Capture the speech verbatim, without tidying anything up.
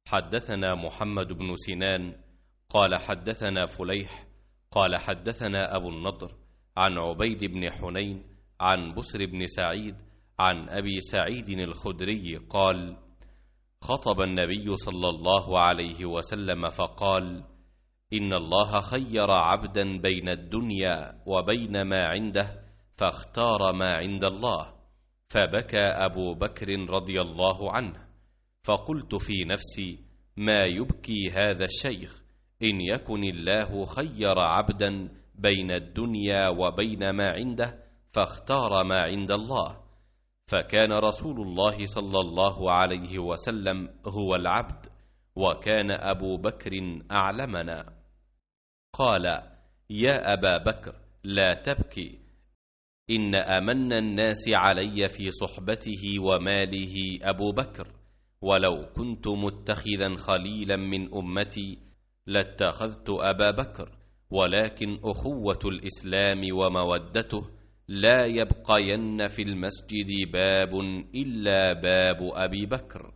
حدثنا محمد بن سنان قال حدثنا فليح قال حدثنا أبو النضر عن عبيد بن حنين عن بسر بن سعيد عن أبي سعيد الخدري قال: خطب النبي صلى الله عليه وسلم فقال: إن الله خير عبدا بين الدنيا وبين ما عنده فاختار ما عند الله، فبكى أبو بكر رضي الله عنه، فقلت في نفسي: ما يبكي هذا الشيخ؟ إن يكن الله خير عبدا بين الدنيا وبين ما عنده فاختار ما عند الله، فكان رسول الله صلى الله عليه وسلم هو العبد، وكان أبو بكر أعلمنا. قال: يا أبا بكر لا تبكي، إن أمن الناس علي في صحبته وماله أبو بكر، ولو كنت متخذا خليلا من أمتي لاتخذت أبا بكر، ولكن أخوة الإسلام ومودته لا يبقين في المسجد باب إلا باب أبي بكر.